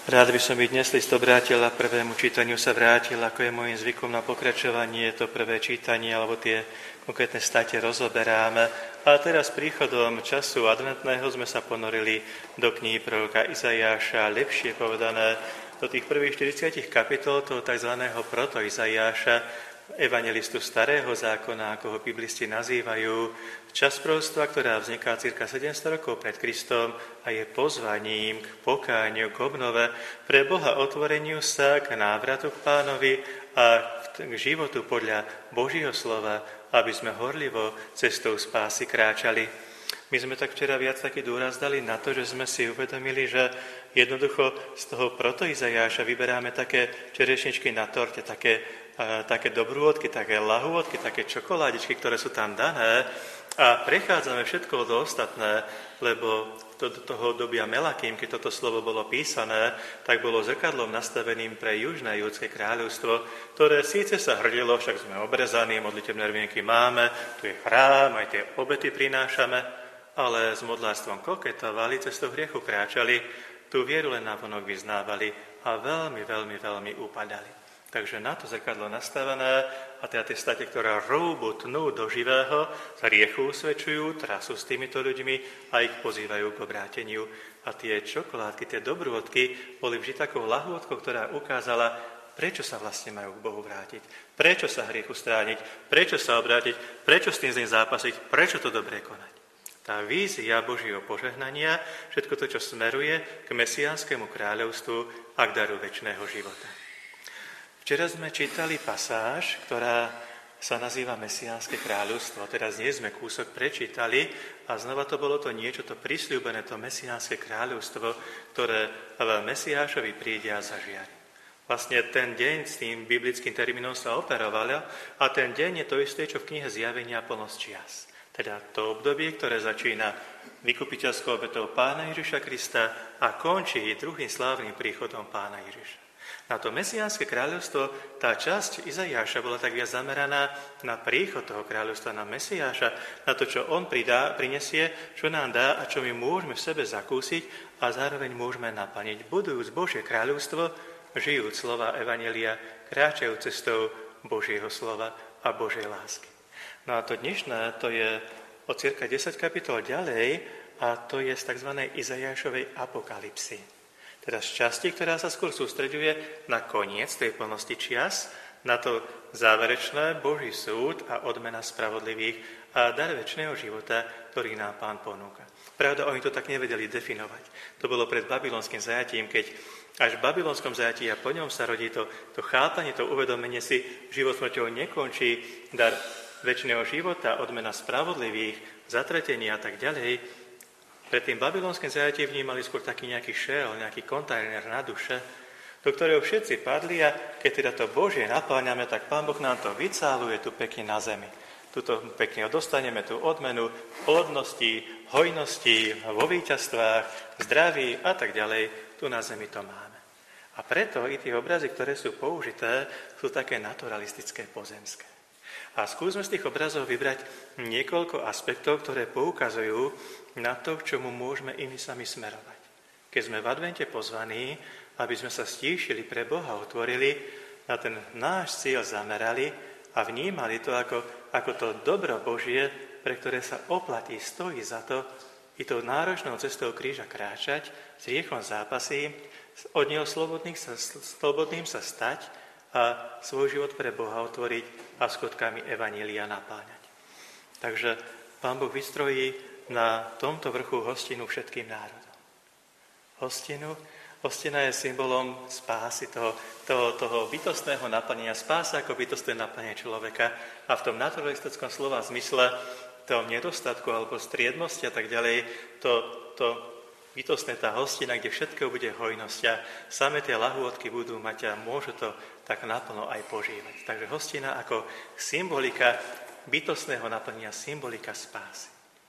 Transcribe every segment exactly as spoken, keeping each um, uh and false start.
Rád by som i dnes list obrátil a prvému čítaniu sa vrátil, ako je môjim zvykom na pokračovanie, to prvé čítanie, alebo tie konkrétne state rozoberáme. A teraz príchodom času adventného sme sa ponorili do knihy proroka Izaiáša, lepšie povedané do tých prvých štyridsiatich kapitol toho tzv. Proto-Izaiáša, evangelistu starého zákona, ako ho biblisti nazývajú, časť proroctva, ktorá vzniká cirka sedemsto rokov pred Kristom a je pozvaním k pokániu, k obnove, pre Boha otvoreniu sa k návratu k Pánovi a k životu podľa Božieho slova, aby sme horlivo cestou spásy kráčali. My sme tak včera viac taký dôraz dali na to, že sme si uvedomili, že jednoducho z toho proto-Izajáša vyberáme také čerešničky na torte, také, uh, také dobrôdky, také lahôdky, také čokoládičky, ktoré sú tam dané a prechádzame všetko do ostatné, lebo to, do toho obdobia Melakým, keď toto slovo bolo písané, tak bolo zrkadlom nastaveným pre južné judské kráľovstvo, ktoré síce sa hrdilo, však sme obrezaní, modlitebné rvienky máme, tu je chrám, aj tie obety prinášame, ale s modlárstvom koketovali, cestou hriechu kráčali, tú vieru len navonok vyznávali a veľmi, veľmi, veľmi upadali. Takže na to zrkadlo nastavené a teda tie state, ktoré rúbu, tnú do živého, sa hriechu usvedčujú, trasú s týmito ľuďmi a ich pozývajú k obráteniu. A tie čokoládky, tie dobrôdky boli vždy takou lahôdkou, ktorá ukázala, prečo sa vlastne majú k Bohu vrátiť, prečo sa hriechu strániť, prečo sa obrátiť, prečo s tým z ním zápasiť, prečo to dobre konať. Tá vízia Božieho požehnania, všetko to, čo smeruje k mesiánskemu kráľovstvu a k daru večného života. Včera sme čítali pasáž, ktorá sa nazýva Mesiánske kráľovstvo. Teraz nie sme kúsok prečítali a znova to bolo to niečo, to prisľúbené, to Mesiánske kráľovstvo, ktoré v Mesiášovi príde a zažiari. Vlastne ten deň s tým biblickým termínom sa operovalo a ten deň je to isté, čo v knihe Zjavenia plnosť čias. Teda to obdobie, ktoré začína vykupiteľskou obetou Pána Ježiša Krista a končí druhým slávnym príchodom Pána Ježiša. Na to mesiánske kráľovstvo, tá časť Izaiáša bola tak viac zameraná na príchod toho kráľovstva, na Mesiáša, na to, čo on pridá, prinesie, čo nám dá a čo my môžeme v sebe zakúsiť a zároveň môžeme naplniť. Budujúc Božie kráľovstvo, žijúc slova Evanjelia, kráčajú cestou Božieho slova a Božej lásky. No a to dnešné, to je od cirka desať kapitol ďalej a to je z tzv. Izaiášovej apokalipsy. Teda z časti, ktorá sa skôr sústreďuje na koniec tej plnosti čias, na to záverečné Boží súd a odmena spravodlivých a dar večného života, ktorý nám Pán ponúka. Pravda, oni to tak nevedeli definovať. To bolo pred babylonským zajatím, keď až v babylonskom zajatí a po ňom sa rodí to, to chápanie, to uvedomenie si, život smrťou nekončí, dar večného života, odmena spravodlivých, zatretení a tak ďalej. Pred tým babylonským zajatím vnímali skôr taký nejaký šel, nejaký kontajner na duše, do ktorého všetci padli a keď teda to Božie napáňame, tak Pán Boh nám to vycáluje tu pekne na zemi. Tuto pekne dostaneme tú odmenu plodnosti, hojnosti, vo víťazstvách, zdraví a tak ďalej. Tu na zemi to máme. A preto i tie obrazy, ktoré sú použité, sú také naturalistické, pozemské. A skúsme z tých obrazov vybrať niekoľko aspektov, ktoré poukazujú na to, k čomu môžeme i my sami smerovať. Keď sme v advente pozvaní, aby sme sa stíšili pre Boha, otvorili, na ten náš cieľ zamerali a vnímali to ako, ako to dobro Božie, pre ktoré sa oplatí, stojí za to i tou náročnou cestou kríža kráčať, s hriechom zápasí, od neho slobodným sa, slobodným sa stať a svoj život pre Boha otvoriť a skutkami Evanjelia napáňať. Takže Pán Boh vystrojí na tomto vrchu hostinu všetkým národom. Hostinu, hostina je symbolom spásy, toho, toho, toho bytostného naplnenia, spása ako bytostné naplnenie človeka a v tom naturalistickom slova zmysle tom nedostatku alebo striednosti a tak ďalej, to, to bytostné tá hostina, kde všetko bude hojnosť a same tie lahôdky budú mať a môžu to tak naplno aj požívať. Takže hostina ako symbolika bytostného naplnenia, symbolika spásy.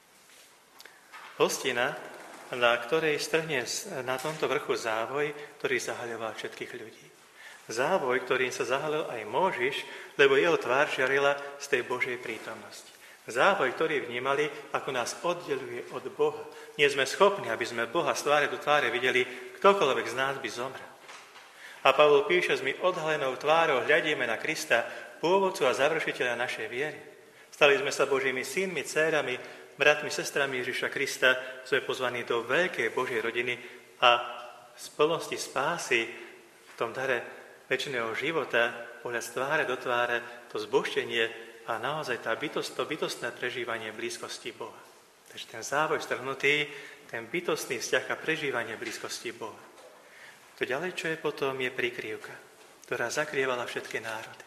Hostina, na ktorej strhne na tomto vrchu závoj, ktorý zahaľoval všetkých ľudí. Závoj, ktorým sa zahalil aj Mojžiš, lebo jeho tvár žiarila z tej Božej prítomnosti. Závoj, ktorý vnímali, ako nás oddeluje od Boha. Nie sme schopní, aby sme Boha z tváre do tváre videli, Ktokoľvek z nás by zomrel. A Pavol píše, s my odhalenou tvárou hľadíme na Krista, pôvodcu a završiteľa našej viery. Stali sme sa Božími synmi, dcérami, bratmi, sestrami Ježiša Krista, sme pozvaní do veľkej Božej rodiny a z plnosti spásy v tom dare večného života, pohľad z tváre do tváre, to zbožtenie a naozaj tá bytost, to bytostné prežívanie blízkosti Boha. Takže ten závoj strhnutý, ten bytostný vzťah a prežívanie blízkosti Boha. To ďalej, čo je potom, je prikryvka, ktorá zakrývala všetky národy.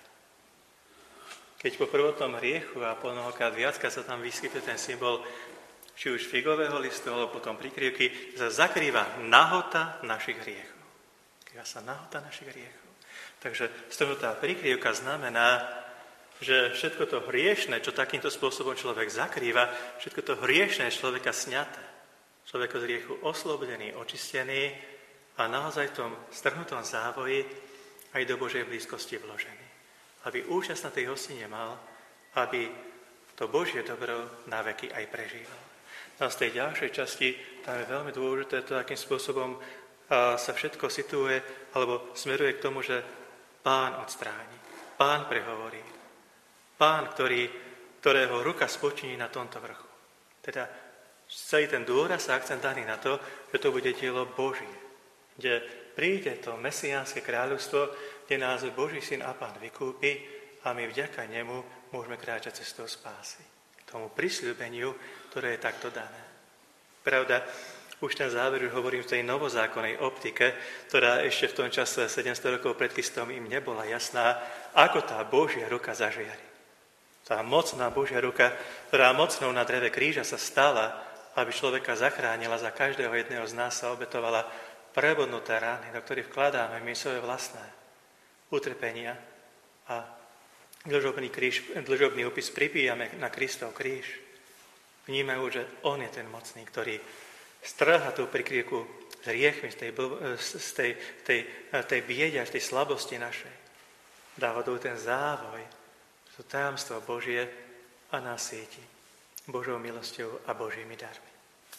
Keď po prvotnom hriechu a po mnohokrát viacka sa tam vyskytuje ten symbol, či už figového listu, alebo potom prikryvky, sa zakrýva nahota našich hriechov. Zakrýva sa nahota našich hriechov. Takže strhnutá prikryvka znamená, že všetko to hriešne, čo takýmto spôsobom človek zakrýva, všetko to hriešne je človeka sňaté. Človek z hriechu oslobodený, očistený, a naozaj v tom strhnutom závoji aj do Božej blízkosti vložený. Aby účasť na tej hostine mal, aby to Božie dobro na veky aj prežíval. No a z tej ďalšej časti tam je veľmi dôležité to, akým spôsobom sa všetko situuje alebo smeruje k tomu, že Pán odstráni, Pán prehovorí, Pán, ktorý, ktorého ruka spočiní na tomto vrchu. Teda celý ten dôraz a akcent daný na to, že to bude dielo Božie, kde príde to mesiánske kráľovstvo, kde nás Boží syn a Pán vykúpi a my vďaka nemu môžeme kráčať cestou spásy. K tomu prisľúbeniu, ktoré je takto dané. Pravda, už ten záver už hovorím v tej novozákonnej optike, ktorá ešte v tom čase sedemsto rokov pred Kristom im nebola jasná, ako tá Božia ruka zažiari. Tá mocná Božia ruka, ktorá mocnou na dreve kríža sa stala, aby človeka zachránila, za každého jedného z nás sa obetovala prebodnuté rány, do ktorých vkladáme my svoje vlastné utrpenia a dlžobný, kríž, dlžobný opis pripíjame na Kristov kríž. Vnímajú, že On je ten mocný, ktorý strhá tú prikryvku z hriechmi, z tej, z tej, tej, tej biede, z tej slabosti našej. Dáva do ten závoj, to tajomstvo Božie a nás sieti Božou milosťou a Božími darmi.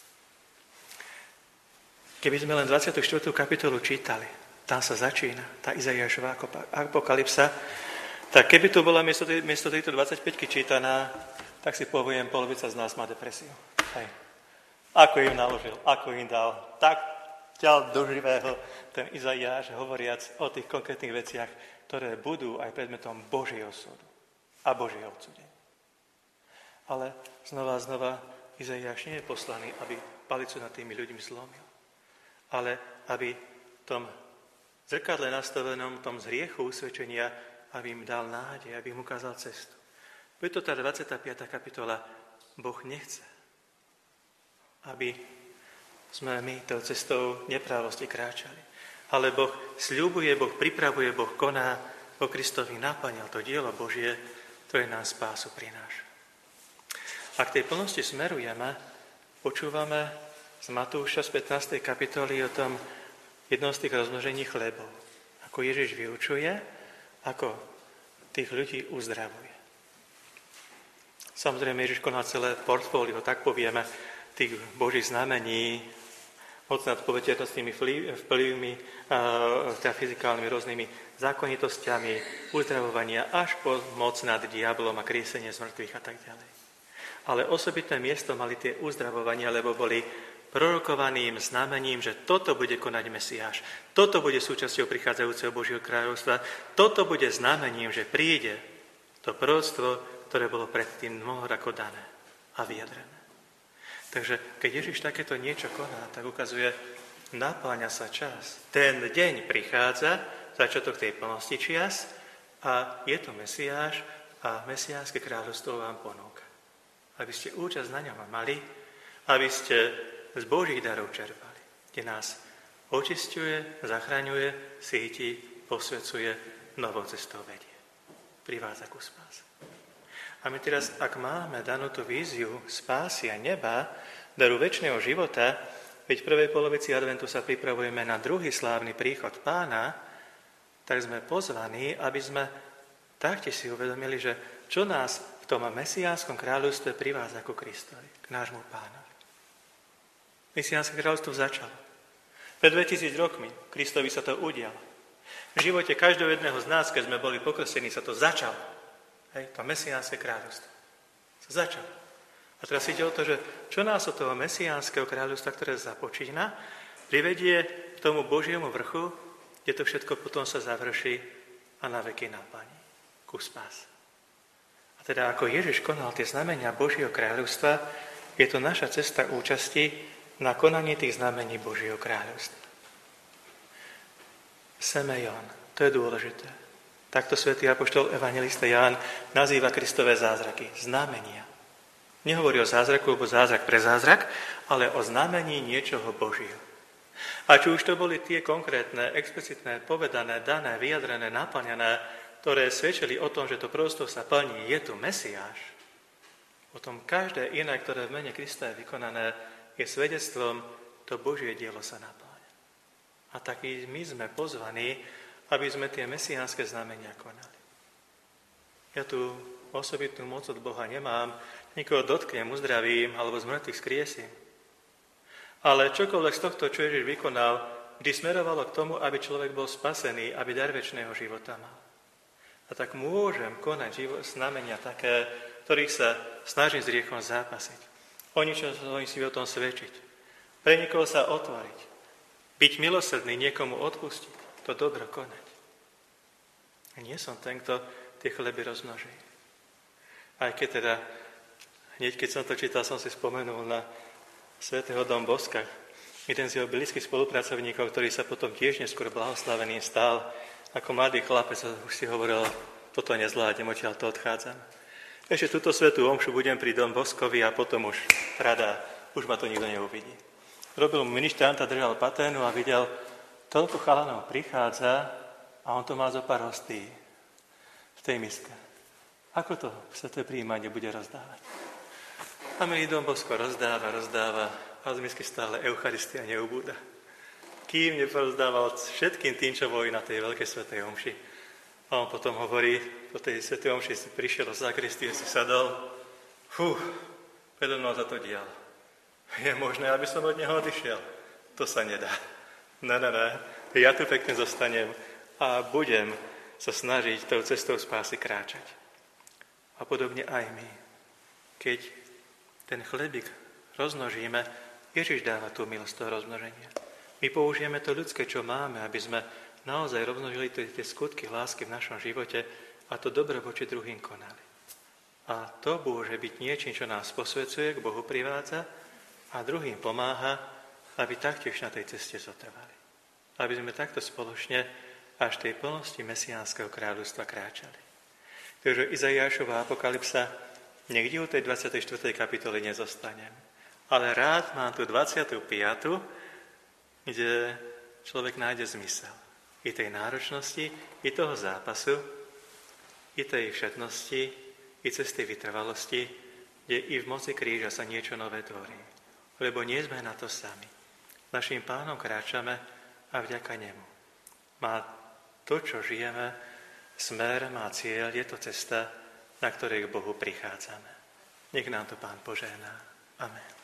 Keby sme len dvadsiatu štvrtú kapitolu čítali, tam sa začína tá Izaiášova apokalypsa, tak keby tu bola miesto, miesto tejto dvadsaťpäťky čítaná, tak si poviem, polovica z nás má depresiu. Hej. Ako im naložil, ako im dal, tak ťal do živého ten Izaiáš, hovoriac o tých konkrétnych veciach, ktoré budú aj predmetom Božieho súdu a Božieho odsúdenia. Ale znova a znova Izaiáš nie je poslaný, aby palicu nad tými ľuďmi zlomil, ale aby v tom zrkadle nastavenom, tom z hriechu usvedčenia, aby im dal nádej, aby im ukázal cestu. Preto tá dvadsiata piata kapitola, Boh nechce, aby sme my tou cestou neprávosti kráčali. Ale Boh sľubuje, Boh pripravuje, Boh koná, Boh Kristovi naplňal to dielo Božie, ktoré nám spásu prináša. A k tej plnosti smerujeme, počúvame z Matúša z pätnástej kapitoly o tom jednom z tých rozmnožení chlebov. Ako Ježiš vyučuje, ako tých ľudí uzdravuje. Samozrejme, Ježiš koná celé portfólio, tak povieme, tých Božích znamení, moc nad poveternostnými vplyvmi, teda fyzikálnymi rôznymi zákonitosťami, uzdravovania, až po moc nad diablom a kriesenie z mŕtvych a tak ďalej. Ale osobitné miesto mali tie uzdravovania, lebo boli prorokovaným znamením, že toto bude konať Mesiáš, toto bude súčasťou prichádzajúceho Božieho kráľovstva, toto bude znamením, že príde to proroctvo, ktoré bolo predtým mnoho rokov dané a vyjadrené. Takže keď Ježiš takéto niečo koná, tak ukazuje, napĺňa sa čas. Ten deň prichádza, začiatok tej plnosti čias a je to Mesiáš a Mesiánske kráľovstvo vám ponúka. Aby ste účasť na ňom mali, aby ste z Božích darov čerpali, kde nás očisťuje, zachraňuje, síti, posvecuje, novou cestou vedie. Privádza ku spáse. A my teraz, ak máme danú tú víziu spásy a neba, daru večného života, veď v prvej polovici adventu sa pripravujeme na druhý slávny príchod Pána, tak sme pozvaní, aby sme taktiež si uvedomili, že čo nás v tom mesiánskom kráľovstve privádza ku Kristovi, k nášmu Pánovi. Mesiánske kráľovstvo začalo. Pred dvetisíc rokmi Kristovi sa to udialo. V živote každého jedného z nás, keď sme boli pokrstení, sa to začalo. Hej, to mesiánske kráľovstvo. Sa začalo. A teraz ide o to, že čo nás od toho mesiánskeho kráľovstva, ktoré započína, privedie k tomu Božiemu vrchu, kde to všetko potom sa završí a na veky naplní ku spáse. A teda ako Ježiš konal tie znamenia Božieho kráľovstva, je to naša cesta účasti na konaní tých znamení Božieho kráľovstva. Semeion, to je dôležité. Takto svätý apoštol evanjelista Ján nazýva Kristové zázraky. Znamenia. Nehovorí o zázraku, lebo zázrak pre zázrak, ale o znamení niečoho Božieho. A či už to boli tie konkrétne, explicitné, povedané, dané, vyjadrené, naplňané, ktoré svedčili o tom, že to prosto sa plní, je tu Mesiáš. Potom každé iné, ktoré v mene Krista je vykonané, je svedectvom, to Božie dielo sa napláňa. A tak i my sme pozvaní, aby sme tie mesiánske znamenia konali. Ja tu osobitnú moc od Boha nemám, nikoho dotknem, uzdravím alebo z mŕtvych skriesím. Ale čokoľvek z tohto, čo Ježiš vykonal, vždy smerovalo k tomu, aby človek bol spasený, aby dar večného života mal. A tak môžem konať život, znamenia také, ktorých sa snažím s hriechom zápasiť. O ničom si o tom svedčiť. Pre niekoho sa otvoriť. Byť milosrdný, niekomu odpustiť. To dobro konať. A nie som ten, kto tie chleby rozmnoží. Aj keď teda, hneď keď som to čítal, som si spomenul na svätého Dom Boska, jeden z jeho blízkych spolupracovníkov, ktorý sa potom tiež neskôr blahoslavený stal. Ako mladý chlapec už si hovoril, toto nezvládnem, odtiaľ to odchádzam. Ešte túto svätú omšu budem pri Dom Boskovi a potom už rada, už ma to nikto neuvidí. Robil mu ministranta, držal paténu a videl, toľko chalanov prichádza a on to má zo pár hostí v tej miske. Ako to sveté prijímanie bude rozdávať? A milý Dom Bosko rozdáva, rozdáva a z misky stále Eucharistia neubúda. Kým nerozdával všetkým tým, čo boli na tej veľkej svätej omši. A on potom hovorí, po tej svätej omši si prišiel do zakristie, si sadol. Fú, predo mnou za to dialo. Je možné, aby som od neho odišiel? To sa nedá. Ne, ne, ne. Ja tu pekne zostanem a budem sa snažiť tou cestou spásy kráčať. A podobne aj my. Keď ten chlebík rozmnožíme, Ježiš dáva tú milosť toho rozmnoženia. My použijeme to ľudské, čo máme, aby sme naozaj rozmnožili tie skutky lásky v našom živote a to dobro voči druhým konali. A to môže byť niečím, čo nás posvedzuje, k Bohu privádza a druhým pomáha, aby taktiež na tej ceste zotrvali. Aby sme takto spoločne až tej plnosti mesiánskeho kráľovstva kráčali. Takže Izaiášova apokalypsa niekde u tej dvadsiatej štvrtej kapitoly nezostanem. Ale rád mám tu dvadsiatu piatu kde človek nájde zmysel. I tej náročnosti, i toho zápasu, i tej všetnosti, i cesty vytrvalosti, kde i v moci kríža sa niečo nové tvorí. Lebo nie sme na to sami. Naším Pánom kráčame a vďaka Nemu. Má to, čo žijeme, smer, má cieľ, je to cesta, na ktorej k Bohu prichádzame. Nech nám to Pán požehná. Amen.